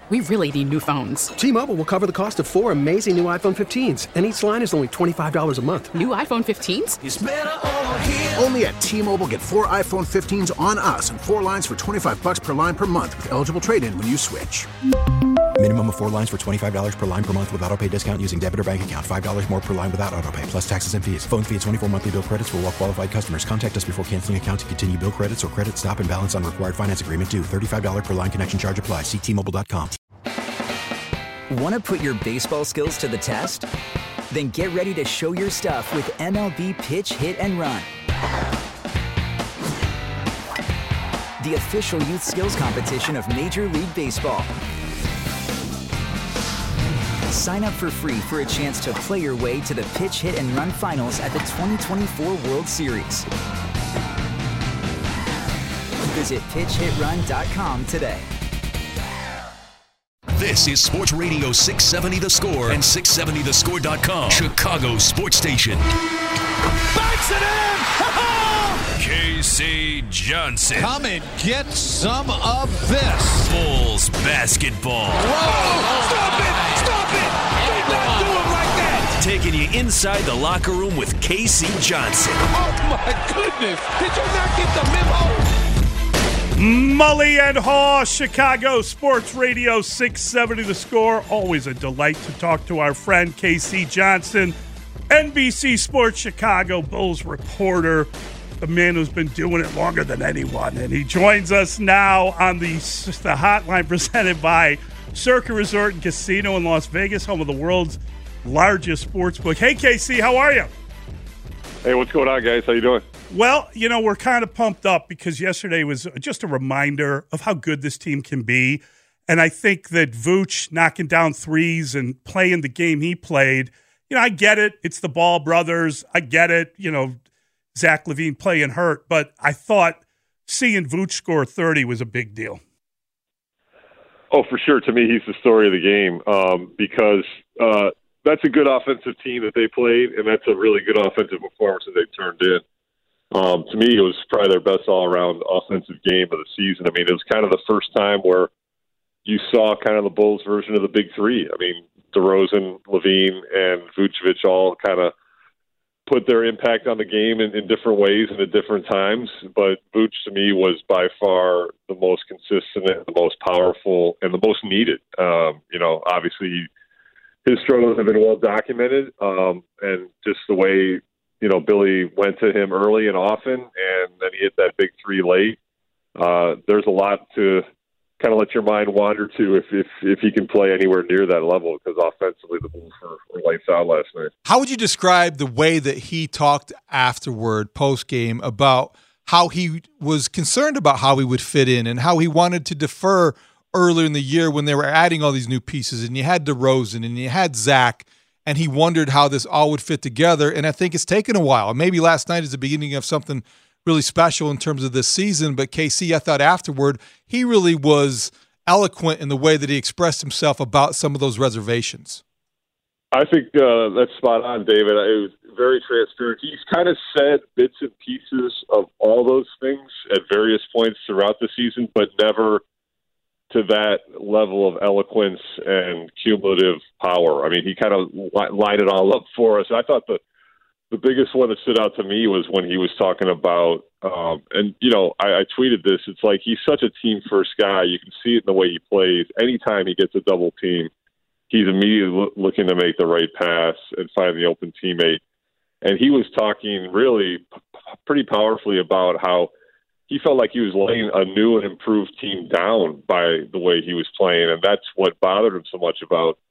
We really need new phones. T-Mobile will cover the cost of 4 amazing new iPhone 15s, and each line is only $25 a month. New iPhone 15s? It's better over here. Only at T-Mobile, get 4 iPhone 15s on us and 4 lines for $25 per line per month with eligible trade-in when you switch. Minimum of 4 lines for $25 per line per month with autopay discount using debit or bank account. $5 more per line without autopay, plus taxes and fees. Phone fee at 24 monthly bill credits for well-qualified customers. Contact us before canceling account to continue bill credits or credit stop and balance on required finance agreement due. $35 per line connection charge applies. See T-Mobile.com. Want to put your baseball skills to the test? Then get ready to show your stuff with MLB Pitch, Hit, and Run. The official youth skills competition of Major League Baseball. Sign up for free for a chance to play your way to the Pitch, Hit, and Run finals at the 2024 World Series. Visit pitchhitrun.com today. This is Sports Radio 670 The Score and 670thescore.com. Chicago Sports Station. Banks it in! K.C. Johnson. Come and get some of this. Bulls basketball. Whoa! Stop it! Stop it! Do not do it like that! Taking you inside the locker room with K.C. Johnson. Oh my goodness! Did you not get the memo? Mully and Haw, Chicago Sports Radio 670 The Score. Always a delight to talk to our friend K.C. Johnson, NBC Sports Chicago Bulls reporter, the man who's been doing it longer than anyone. And he joins us now on the hotline presented by Circa Resort and Casino in Las Vegas, home of the world's largest sports book. Hey, KC, how are you? Hey, what's going on, guys? How you doing? Well, you know, we're kind of pumped up because yesterday was just a reminder of how good this team can be. And I think that Vooch knocking down threes and playing the game he played, you know, I get it. It's the Ball brothers. I get it. You know, Zach LaVine playing hurt. But I thought seeing Vooch score 30 was a big deal. Oh, for sure. To me, he's the story of the game because that's a good offensive team that they played, and that's a really good offensive performance that they turned in. To me, it was probably their best all-around offensive game of the season. I mean, it was kind of the first time where you saw kind of the Bulls version of the Big Three. I mean, DeRozan, LaVine, and Vucevic all kind of put their impact on the game in different ways and at different times. But Vooch, to me, was by far the most consistent, and the most powerful, and the most needed. You know, obviously, his struggles have been well documented, and just the way, you know, Billy went to him early and often, and then he hit that big three late. There's a lot to kind of let your mind wander to if he can play anywhere near that level, because offensively the Bulls were lights out last night. How would you describe the way that he talked afterward, post-game, about how he was concerned about how he would fit in and how he wanted to defer earlier in the year when they were adding all these new pieces, and you had DeRozan and you had Zach, and he wondered how this all would fit together. And I think it's taken a while. Maybe last night is the beginning of something really special in terms of this season. But KC, I thought afterward, he really was eloquent in the way that he expressed himself about some of those reservations. I think that's spot on, David. It was very transparent. He's kind of said bits and pieces of all those things at various points throughout the season, but never to that level of eloquence and cumulative power. I mean, he kind of lined it all up for us. I thought the biggest one that stood out to me was when he was talking about, and, you know, I tweeted this, it's like he's such a team-first guy. You can see it in the way he plays. Anytime he gets a double team, he's immediately looking to make the right pass and find the open teammate. And he was talking really pretty powerfully about how he felt like he was laying a new and improved team down by the way he was playing, and that's what bothered him so much about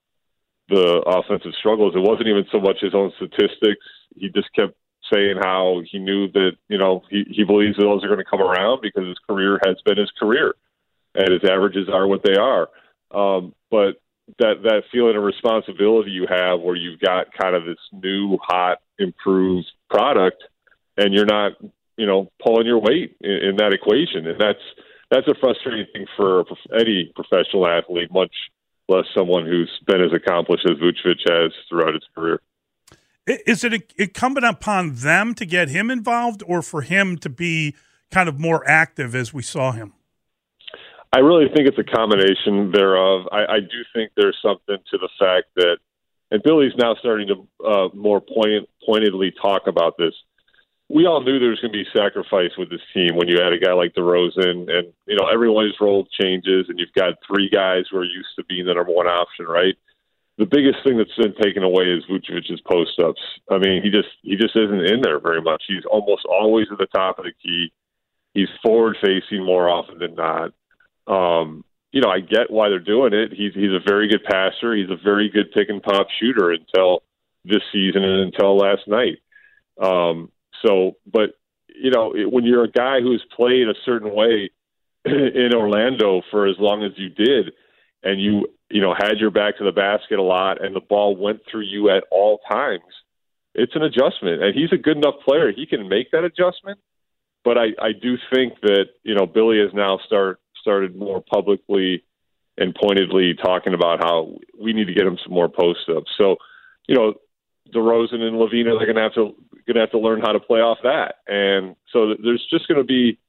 the offensive struggles. It wasn't even so much his own statistics. He just kept saying how he knew that, you know, he believes that those are going to come around because his career has been his career, and his averages are what they are. But that feeling of responsibility you have where you've got kind of this new, hot, improved product, and you're not, you know, pulling your weight in that equation. And that's a frustrating thing for any professional athlete, much less someone who's been as accomplished as Vucevic has throughout his career. Is it incumbent upon them to get him involved, or for him to be kind of more active as we saw him? I really think it's a combination thereof. I do think there's something to the fact that, and Billy's now starting to more pointedly talk about this. We all knew there was going to be sacrifice with this team when you had a guy like DeRozan, and everyone's role changes, and you've got three guys who are used to being the number one option, right? The biggest thing that's been taken away is Vucevic's post-ups. I mean, he just isn't in there very much. He's almost always at the top of the key. He's forward-facing more often than not. I get why they're doing it. He's a very good passer. He's a very good pick-and-pop shooter until this season and until last night. But when you're a guy who's played a certain way in Orlando for as long as you did, and you had your back to the basket a lot, and the ball went through you at all times, it's an adjustment. And he's a good enough player; he can make that adjustment. But I do think that Billy has now started more publicly and pointedly talking about how we need to get him some more post-ups. So, DeRozan and LaVine are going to have to learn how to play off that, and so there's just going to be,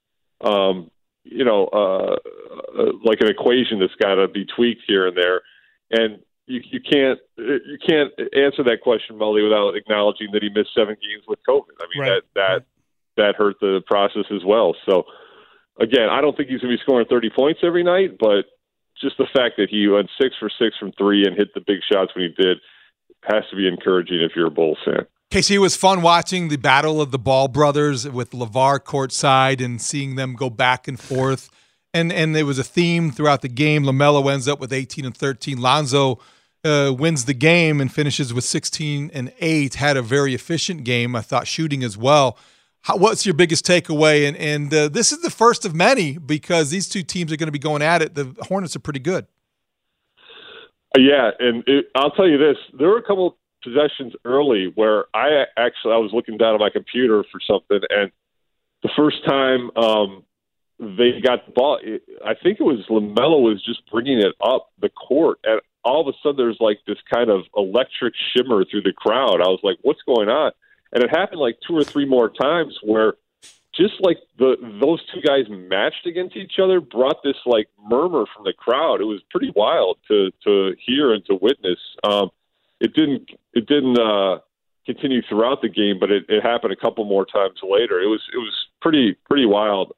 like an equation that's got to be tweaked here and there, and you can't answer that question, Mully, without acknowledging that he missed 7 games with COVID. I mean, right. that hurt the process as well. So again, I don't think he's going to be scoring 30 points every night, but just the fact that he went 6 for 6 from 3 and hit the big shots when he did has to be encouraging if you're a Bulls fan. Casey, it was fun watching the battle of the Ball brothers with LeVar courtside and seeing them go back and forth. And there was a theme throughout the game. LaMelo ends up with 18 and 13. Lonzo wins the game and finishes with 16 and 8. Had a very efficient game, I thought, shooting as well. What's your biggest takeaway? And this is the first of many because these two teams are going to be going at it. The Hornets are pretty good. Yeah, and I'll tell you this. There were a couple possessions early where I was looking down at my computer for something, and the first time they got the ball, I think it was LaMelo was just bringing it up the court, and all of a sudden there's like this kind of electric shimmer through the crowd. I was like, what's going on? And it happened like 2 or 3 more times where just like those two guys matched against each other brought this like murmur from the crowd. It was pretty wild to hear and to witness. It didn't continue throughout the game, but it happened a couple more times later. It was pretty wild.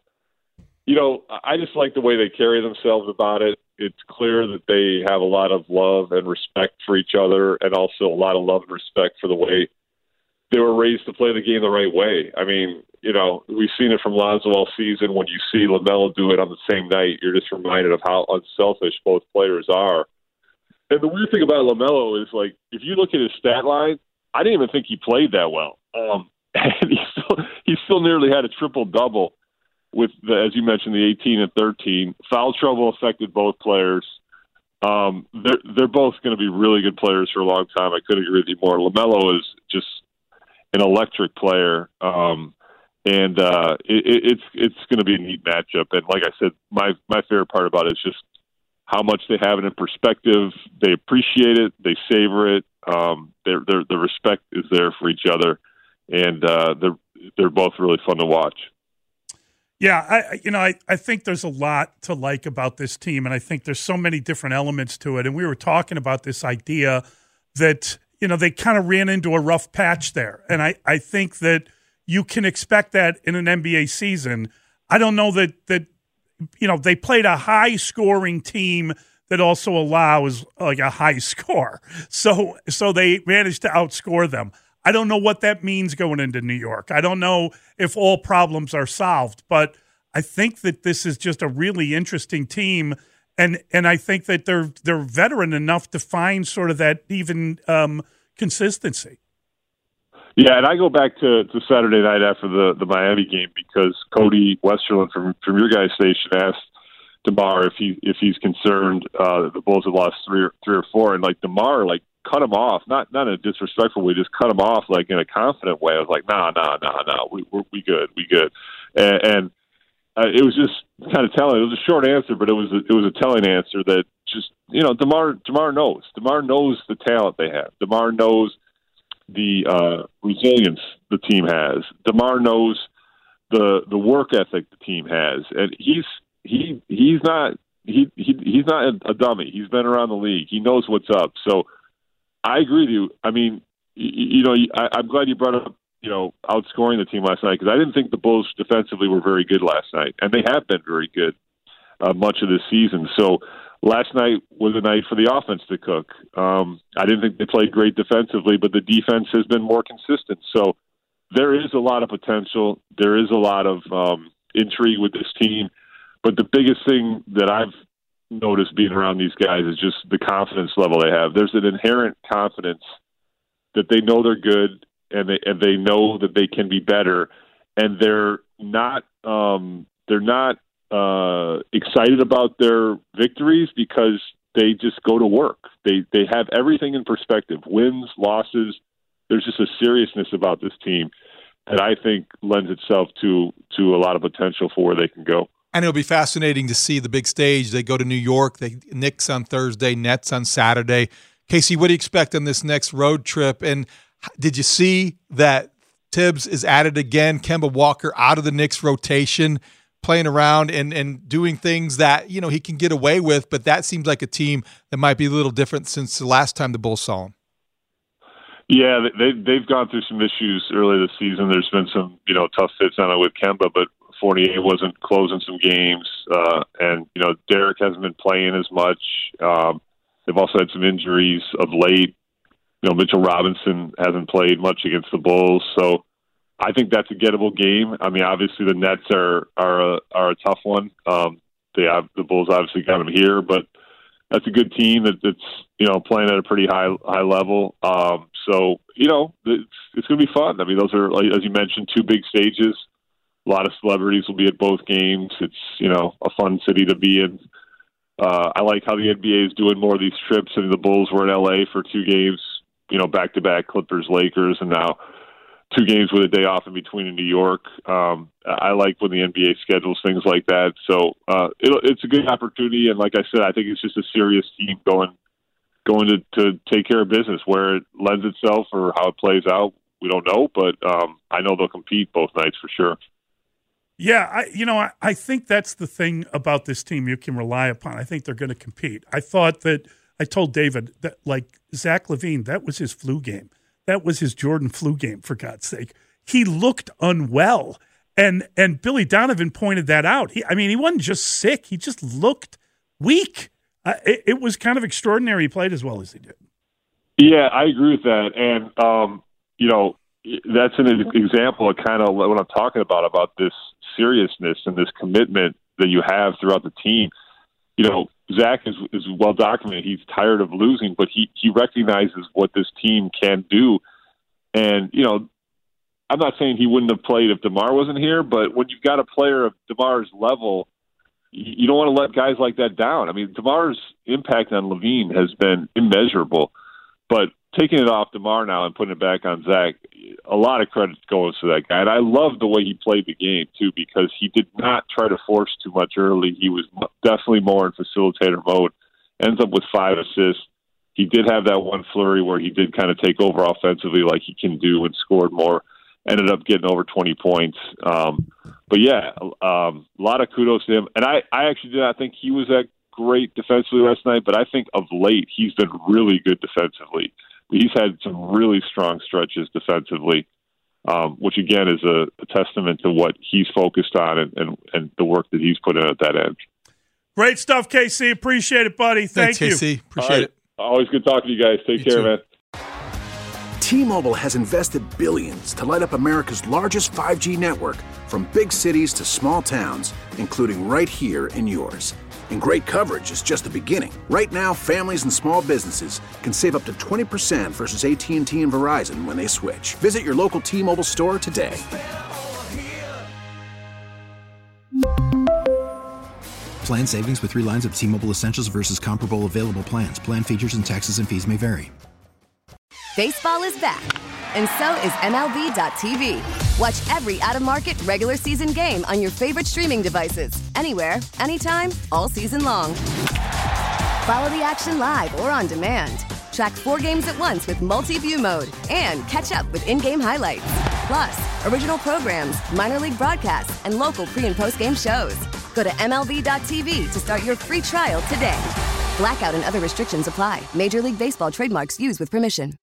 I just like the way they carry themselves about it. It's clear that they have a lot of love and respect for each other, and also a lot of love and respect for the way they were raised to play the game the right way. I mean, we've seen it from Lonzo all season. When you see LaMelo do it on the same night, you're just reminded of how unselfish both players are. And the weird thing about LaMelo is, like, if you look at his stat line, I didn't even think he played that well. And he still nearly had a triple-double with, as you mentioned, the 18 and 13. Foul trouble affected both players. They're both going to be really good players for a long time. I couldn't agree with you more. LaMelo is just an electric player, and it's going to be a neat matchup. And like I said, my favorite part about it is just how much they have it in perspective. They appreciate it. They savor it. The respect is there for each other, and they're both really fun to watch. Yeah, I think there's a lot to like about this team, and I think there's so many different elements to it. And we were talking about this idea that they kind of ran into a rough patch there, and I think that you can expect that in an NBA season. I don't know that they played a high-scoring team that also allows like a high score. So they managed to outscore them. I don't know what that means going into New York. I don't know if all problems are solved, but I think that this is just a really interesting team, and I think that they're veteran enough to find sort of that even consistency. Yeah, and I go back to Saturday night after the Miami game because Cody Westerlund from your guys' station asked DeMar if he's concerned that the Bulls have lost three or four, and like DeMar cut him off, not in a disrespectful way, just cut him off like in a confident way. I was like, nah, we good, and it was just kind of telling. It was a short answer, but it was a telling answer that just DeMar knows. DeMar knows the talent they have. DeMar knows the resilience the team has. DeMar knows the work ethic the team has, and he's he's not a dummy. He's been around the league. He knows what's up. So I agree with you. I mean, I'm glad you brought up, outscoring the team last night, because I didn't think the Bulls defensively were very good last night, and they have been very good much of this season. So last night was a night for the offense to cook. I didn't think they played great defensively, but the defense has been more consistent. So there is a lot of potential. There is a lot of intrigue with this team. But the biggest thing that I've noticed being around these guys is just the confidence level they have. There's an inherent confidence that they know they're good, and they know that they can be better, and they're not excited about their victories because they just go to work. They have everything in perspective, wins, losses. There's just a seriousness about this team that I think lends itself to a lot of potential for where they can go. And it'll be fascinating to see the big stage. They go to New York. Knicks on Thursday, Nets on Saturday. Casey, what do you expect on this next road trip? And did you see that Tibbs is at it again? Kemba Walker out of the Knicks rotation, playing around and doing things that, he can get away with, but that seems like a team that might be a little different since the last time the Bulls saw him. Yeah, they've gone through some issues early this season. There's been some, tough fits on it with Kemba, but Fournier wasn't closing some games, and Derek hasn't been playing as much. They've also had some injuries of late. Mitchell Robinson hasn't played much against the Bulls, so I think that's a gettable game. I mean, obviously the Nets are a tough one. The Bulls obviously got them here, but that's a good team that's playing at a pretty high level. So it's going to be fun. I mean, those are, as you mentioned, two big stages. A lot of celebrities will be at both games. It's, a fun city to be in. I like how the NBA is doing more of these trips. I mean, the Bulls were in LA for 2 games, back-to-back Clippers, Lakers, and now 2 games with a day off in between in New York. I like when the NBA schedules things like that. So it's a good opportunity. And like I said, I think it's just a serious team going to take care of business. Where it lends itself or how it plays out, we don't know. But I know they'll compete both nights for sure. Yeah, I think that's the thing about this team you can rely upon. I think they're going to compete. I told David that, like, Zach LaVine, that was his flu game. That was his Jordan flu game, for God's sake. He looked unwell, and Billy Donovan pointed that out. He wasn't just sick. He just looked weak. It was kind of extraordinary he played as well as he did. Yeah, I agree with that. And, that's an example of kind of what I'm talking about this seriousness and this commitment that you have throughout the team. Zach is well documented. He's tired of losing, but he recognizes what this team can do. And, I'm not saying he wouldn't have played if DeMar wasn't here, but when you've got a player of DeMar's level, you don't want to let guys like that down. I mean, DeMar's impact on LaVine has been immeasurable, but taking it off DeMar now and putting it back on Zach, a lot of credit goes to that guy. And I love the way he played the game, too, because he did not try to force too much early. He was definitely more in facilitator mode. Ends up with 5 assists. He did have that one flurry where he did kind of take over offensively like he can do and scored more. Ended up getting over 20 points. But, yeah, a lot of kudos to him. And I actually did not think he was that great defensively last night, but I think of late he's been really good defensively. He's had some really strong stretches defensively, which, again, is a testament to what he's focused on and the work that he's put in at that end. Great stuff, KC. Appreciate it, buddy. Thank you. Thanks, KC. Appreciate it. Always good talking to you guys. Take care, man. T-Mobile has invested billions to light up America's largest 5G network, from big cities to small towns, including right here in yours. And great coverage is just the beginning. Right now, families and small businesses can save up to 20% versus AT&T and Verizon when they switch. Visit your local T-Mobile store today. Plan savings with 3 lines of T-Mobile Essentials versus comparable available plans. Plan features and taxes and fees may vary. Baseball is back, and so is MLB.tv. Watch every out-of-market regular season game on your favorite streaming devices, anywhere, anytime, all season long. Follow the action live or on demand. Track 4 games at once with multi-view mode and catch up with in-game highlights. Plus, original programs, minor league broadcasts, and local pre- and post-game shows. Go to MLB.tv to start your free trial today. Blackout and other restrictions apply. Major League Baseball trademarks used with permission.